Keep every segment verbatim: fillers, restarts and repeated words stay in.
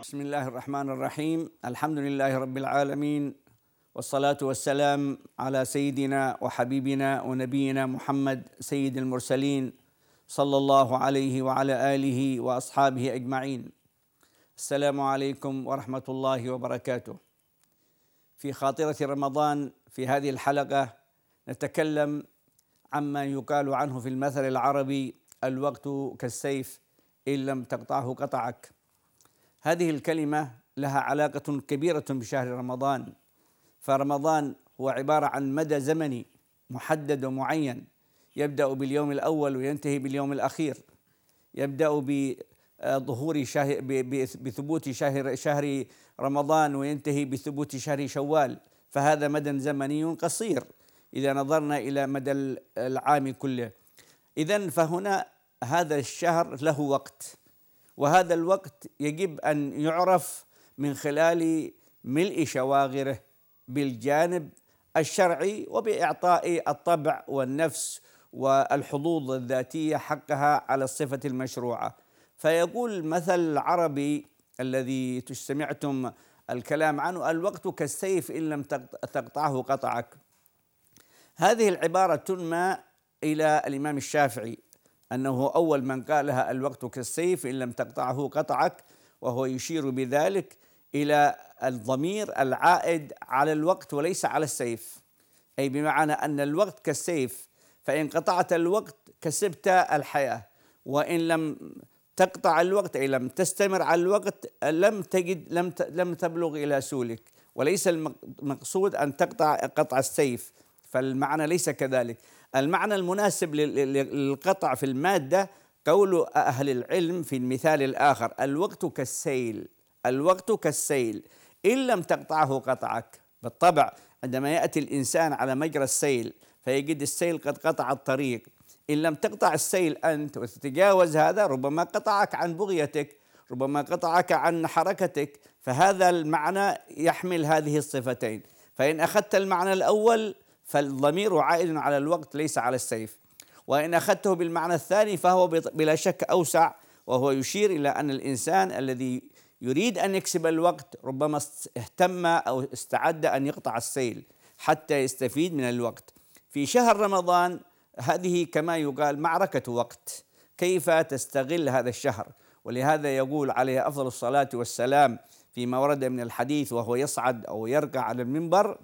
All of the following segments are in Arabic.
بسم الله الرحمن الرحيم. الحمد لله رب العالمين، والصلاة والسلام على سيدنا وحبيبنا ونبينا محمد سيد المرسلين صلى الله عليه وعلى آله وأصحابه أجمعين. السلام عليكم ورحمة الله وبركاته. في خاطرة رمضان في هذه الحلقة نتكلم عما يقال عنه في المثل العربي: الوقت كالسيف إن لم تقطعه قطعك. هذه الكلمة لها علاقة كبيرة بشهر رمضان، فرمضان هو عبارة عن مدى زمني محدد ومعين، يبدأ باليوم الأول وينتهي باليوم الأخير، يبدأ بظهور شهر بثبوت شهر شهر رمضان وينتهي بثبوت شهر شوال، فهذا مدى زمني قصير إذا نظرنا إلى مدى العام كله. إذن فهنا هذا الشهر له وقت، وهذا الوقت يجب أن يعرف من خلال ملء شواغره بالجانب الشرعي وبإعطاء الطبع والنفس والحظوظ الذاتية حقها على الصفة المشروعة. فيقول المثل العربي الذي سمعتم الكلام عنه: الوقت كالسيف إن لم تقطعه قطعك. هذه العبارة تنمى إلى الإمام الشافعي أنه أول من قالها: الوقت كالسيف إن لم تقطعه قطعك، وهو يشير بذلك إلى الضمير العائد على الوقت وليس على السيف، أي بمعنى أن الوقت كالسيف، فإن قطعت الوقت كسبت الحياة، وإن لم تقطع الوقت أي لم تستمر على الوقت لم تجد لم لم تبلغ إلى سولك. وليس المقصود أن تقطع قطع السيف، فالمعنى ليس كذلك. المعنى المناسب للقطع في المادة قول أهل العلم في المثال الآخر: الوقت كالسيل، الوقت كالسيل إن لم تقطعه قطعك. بالطبع عندما يأتي الإنسان على مجرى السيل فيجد السيل قد قطع الطريق، إن لم تقطع السيل أنت وتتجاوز هذا ربما قطعك عن بغيتك، ربما قطعك عن حركتك. فهذا المعنى يحمل هذه الصفتين. فإن أخذت المعنى الأول فالضمير عائد على الوقت ليس على السيف، وإن أخذته بالمعنى الثاني فهو بلا شك أوسع، وهو يشير إلى أن الإنسان الذي يريد أن يكسب الوقت ربما اهتم أو استعد أن يقطع السيل حتى يستفيد من الوقت. في شهر رمضان هذه كما يقال معركة وقت، كيف تستغل هذا الشهر. ولهذا يقول عليه أفضل الصلاة والسلام فيما ورد من الحديث وهو يصعد أو يرقى على المنبر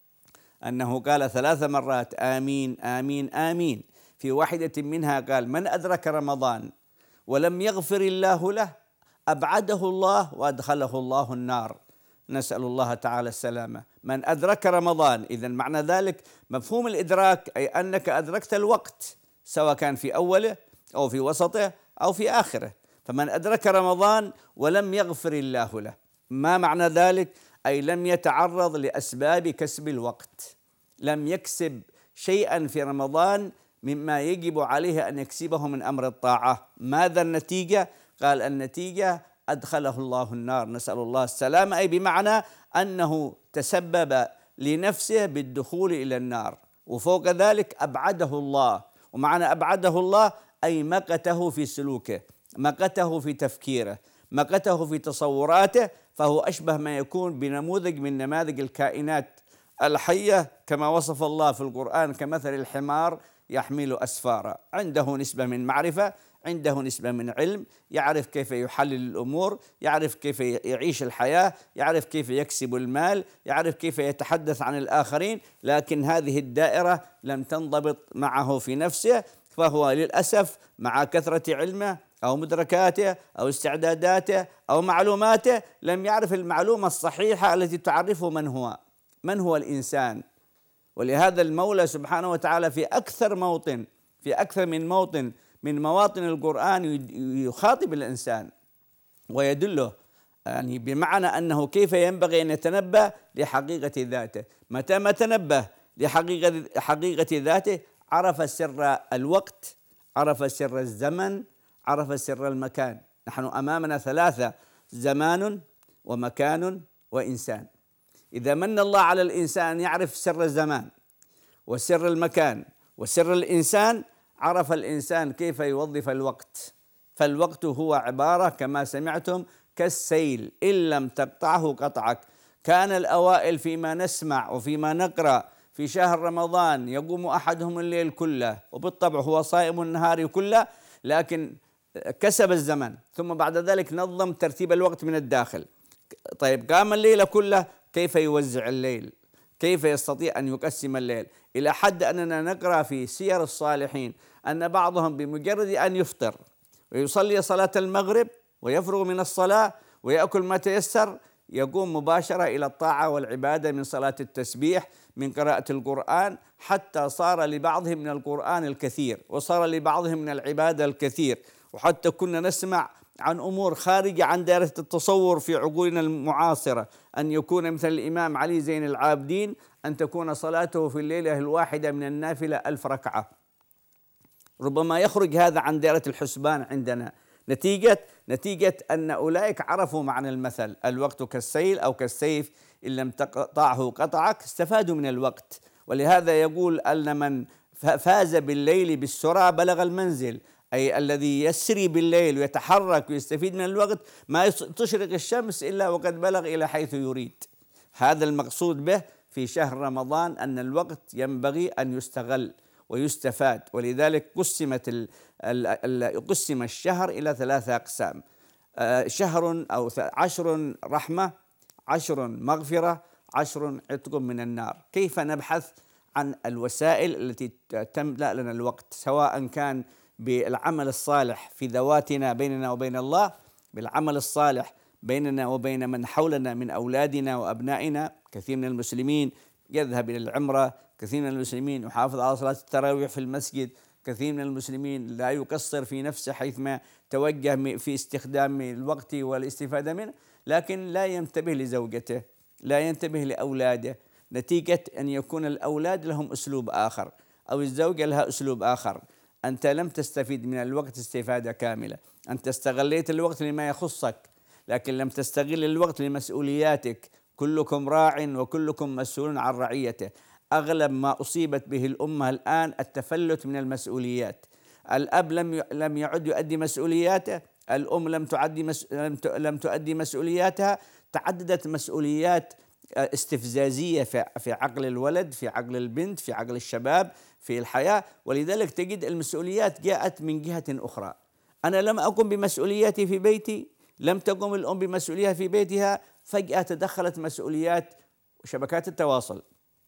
أنه قال ثلاث مرات: آمين آمين آمين. في واحدة منها قال: من أدرك رمضان ولم يغفر الله له أبعده الله وأدخله الله النار. نسأل الله تعالى السلامة. من أدرك رمضان، إذن معنى ذلك مفهوم الإدراك أي أنك أدركت الوقت، سواء كان في أوله أو في وسطه أو في آخره. فمن أدرك رمضان ولم يغفر الله له، ما معنى ذلك؟ أي لم يتعرض لأسباب كسب الوقت، لم يكسب شيئا في رمضان مما يجب عليه أن يكسبه من أمر الطاعة. ماذا النتيجة؟ قال: النتيجة أدخله الله النار، نسأل الله السلامة، أي بمعنى أنه تسبب لنفسه بالدخول إلى النار. وفوق ذلك أبعده الله، ومعنى أبعده الله أي مقته في سلوكه، مقته في تفكيره، مقته في تصوراته، فهو أشبه ما يكون بنموذج من نماذج الكائنات الحية كما وصف الله في القرآن كمثل الحمار يحمل أسفارا. عنده نسبة من معرفة، عنده نسبة من علم، يعرف كيف يحلل الأمور، يعرف كيف يعيش الحياة، يعرف كيف يكسب المال، يعرف كيف يتحدث عن الآخرين، لكن هذه الدائرة لم تنضبط معه في نفسه، فهو للأسف مع كثرة علمه أو مدركاته أو استعداداته أو معلوماته لم يعرف المعلومة الصحيحة التي تعرفه من هو من هو الإنسان. ولهذا المولى سبحانه وتعالى في أكثر موطن في أكثر من موطن من مواطن القرآن يخاطب الإنسان ويدله، يعني بمعنى أنه كيف ينبغي أن يتنبه لحقيقة ذاته. متى ما تنبه لحقيقة حقيقة ذاته عرف سر الوقت، عرف سر الزمن، عرف سر المكان. نحن أمامنا ثلاثة: زمان ومكان وإنسان. إذا من الله على الإنسان يعرف سر الزمان وسر المكان وسر الإنسان، عرف الإنسان كيف يوظف الوقت. فالوقت هو عبارة كما سمعتم كالسيل إن لم تقطعه قطعك. كان الأوائل فيما نسمع وفيما نقرأ في شهر رمضان يقوم أحدهم الليل كله، وبالطبع هو صائم النهار كله، لكن كسب الزمن ثم بعد ذلك نظم ترتيب الوقت من الداخل. طيب قام الليل كله، كيف يوزع الليل؟ كيف يستطيع أن يقسم الليل؟ إلى حد أننا نقرأ في سير الصالحين أن بعضهم بمجرد أن يفطر ويصلي صلاة المغرب ويفرغ من الصلاة ويأكل ما تيسر، يقوم مباشرة إلى الطاعة والعبادة من صلاة التسبيح، من قراءة القرآن، حتى صار لبعضهم من القرآن الكثير وصار لبعضهم من العبادة الكثير. وحتى كنا نسمع عن أمور خارجة عن دائرة التصور في عقولنا المعاصرة، أن يكون مثل الإمام علي زين العابدين أن تكون صلاته في الليلة الواحدة من النافلة ألف ركعة. ربما يخرج هذا عن دائرة الحسبان عندنا، نتيجة نتيجة أن أولئك عرفوا معنى المثل الوقت كالسيل أو كالسيف إن لم تقطعه قطعك، استفادوا من الوقت. ولهذا يقول أن من فاز بالليل بالسرى بلغ المنزل، أي الذي يسري بالليل ويتحرك ويستفيد من الوقت ما تشرق الشمس إلا وقد بلغ إلى حيث يريد. هذا المقصود به في شهر رمضان، أن الوقت ينبغي أن يستغل ويستفاد. ولذلك قسمت ال ال قسم الشهر إلى ثلاثة أقسام: شهر أو عشر رحمة، عشر مغفرة، عشر عتق من النار. كيف نبحث عن الوسائل التي تملأ لنا الوقت، سواء كان بالعمل الصالح في ذواتنا بيننا وبين الله، بالعمل الصالح بيننا وبين من حولنا من أولادنا وأبنائنا. كثير من المسلمين يذهب إلى العمرة، كثير من المسلمين يحافظ على صلاة التراويح في المسجد، كثير من المسلمين لا يقصر في نفسه حيثما توجه في استخدام الوقت والاستفادة منه، لكن لا ينتبه لزوجته، لا ينتبه لأولاده، نتيجة أن يكون الأولاد لهم أسلوب آخر أو الزوجة لها أسلوب آخر. أنت لم تستفيد من الوقت استفادة كاملة، أنت استغليت الوقت لما يخصك لكن لم تستغل الوقت لمسؤولياتك. كلكم راع وكلكم مسؤول عن رعيته. أغلب ما أصيبت به الأمة الآن التفلت من المسؤوليات. الأب لم لم يعد يؤدي مسؤولياته، الأم لم تعدي مس... لم تؤدي مسؤولياتها، تعددت مسؤوليات استفزازية في في عقل الولد، في عقل البنت، في عقل الشباب، في الحياة. ولذلك تجد المسؤوليات جاءت من جهة أخرى. أنا لم أقم بمسؤولياتي في بيتي، لم تقم الأم بمسؤوليتها في بيتها، فجأة تدخلت مسؤوليات شبكات التواصل،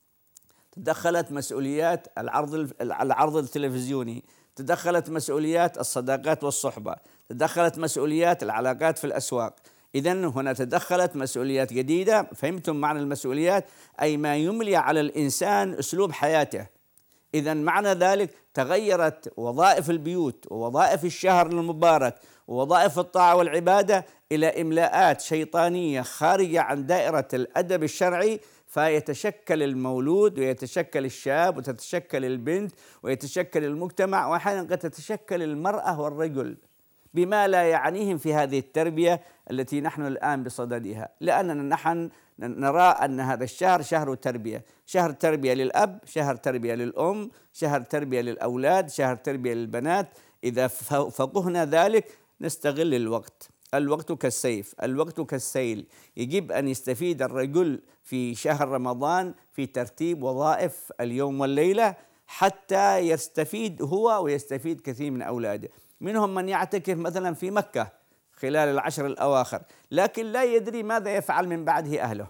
تدخلت مسؤوليات العرض العرض التلفزيوني، تدخلت مسؤوليات الصداقات والصحبة، تدخلت مسؤوليات العلاقات في الأسواق. إذن هنا تدخلت مسؤوليات جديدة. فهمتم معنى المسؤوليات؟ أي ما يملي على الإنسان أسلوب حياته. إذن معنى ذلك تغيرت وظائف البيوت ووظائف الشهر المبارك ووظائف الطاعة والعبادة إلى إملاءات شيطانية خارجة عن دائرة الأدب الشرعي، فيتشكل المولود ويتشكل الشاب وتتشكل البنت ويتشكل المجتمع، وأحيانا قد تتشكل المرأة والرجل بما لا يعنيهم في هذه التربية التي نحن الآن بصددها. لأننا نحن نرى أن هذا الشهر شهر تربية، شهر تربية للأب، شهر تربية للأم، شهر تربية للأولاد، شهر تربية للبنات. إذا فقهنا ذلك نستغل الوقت. الوقت كالسيف، الوقت كالسيل. يجب أن يستفيد الرجل في شهر رمضان في ترتيب وظائف اليوم والليلة حتى يستفيد هو ويستفيد كثير من أولاده. منهم من يعتكف مثلا في مكة خلال العشر الأواخر، لكن لا يدري ماذا يفعل من بعده أهله.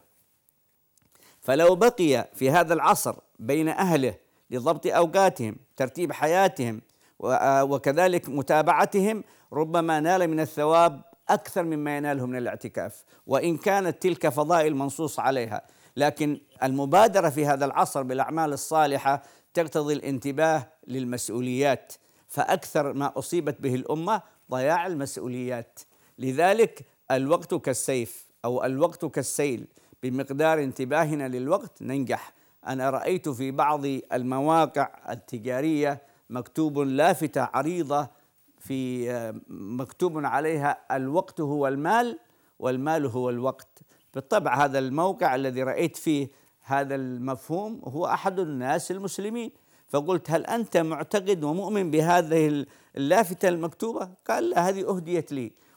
فلو بقي في هذا العصر بين أهله لضبط أوقاتهم، ترتيب حياتهم، وكذلك متابعتهم، ربما نال من الثواب أكثر مما يناله من الاعتكاف، وإن كانت تلك فضائل منصوص عليها. لكن المبادرة في هذا العصر بالأعمال الصالحة تقتضي الانتباه للمسؤوليات، فأكثر ما أصيبت به الأمة ضياع المسؤوليات. لذلك الوقت كالسيف أو الوقت كالسيل، بمقدار انتباهنا للوقت ننجح. أنا رأيت في بعض المواقع التجارية مكتوب لافتة عريضة في مكتوب عليها الوقت هو المال والمال هو الوقت. بالطبع هذا الموقع الذي رأيت فيه هذا المفهوم هو أحد الناس المسلمين، فقلت هل أنت معتقد ومؤمن بهذه اللافتة المكتوبة؟ قال لا، هذه أهديت لي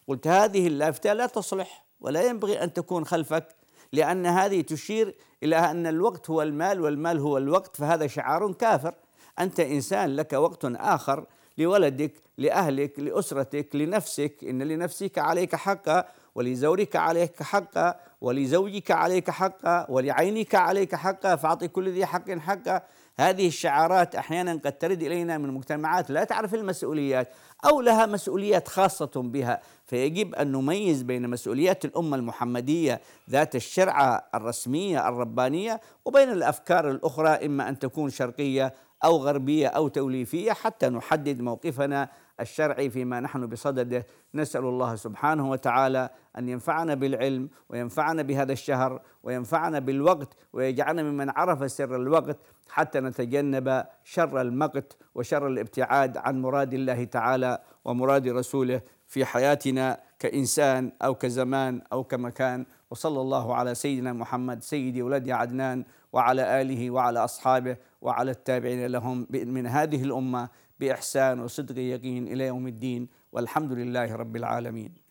قلت هذه اللافتة لا تصلح ولا ينبغي أن تكون خلفك، لأن هذه تشير إلى أن الوقت هو المال والمال هو الوقت، فهذا شعار كافر. أنت إنسان لك وقت آخر لولدك، لأهلك، لأسرتك، لنفسك، إن لنفسك عليك حقا، ولزوجك عليك حقا، ولزوجك عليك حقا، ولعينك عليك حقا، فأعطي كل ذي حق حقا. هذه الشعارات أحيانا قد ترد إلينا من مجتمعات لا تعرف المسؤوليات أو لها مسؤوليات خاصة بها، فيجب أن نميز بين مسؤوليات الأمة المحمدية ذات الشرعة الرسمية الربانية وبين الأفكار الأخرى، إما أن تكون شرقية أو غربية أو توليفية، حتى نحدد موقفنا الشرعي فيما نحن بصدده. نسأل الله سبحانه وتعالى أن ينفعنا بالعلم وينفعنا بهذا الشهر وينفعنا بالوقت ويجعلنا ممن عرف سر الوقت، حتى نتجنب شر المقت وشر الابتعاد عن مراد الله تعالى ومراد رسوله في حياتنا كإنسان أو كزمان أو كمكان. وصلى الله على سيدنا محمد سيد ولد عدنان وعلى آله وعلى أصحابه وعلى التابعين لهم من هذه الأمة بإحسان وصدق يقين إلى يوم الدين، والحمد لله رب العالمين.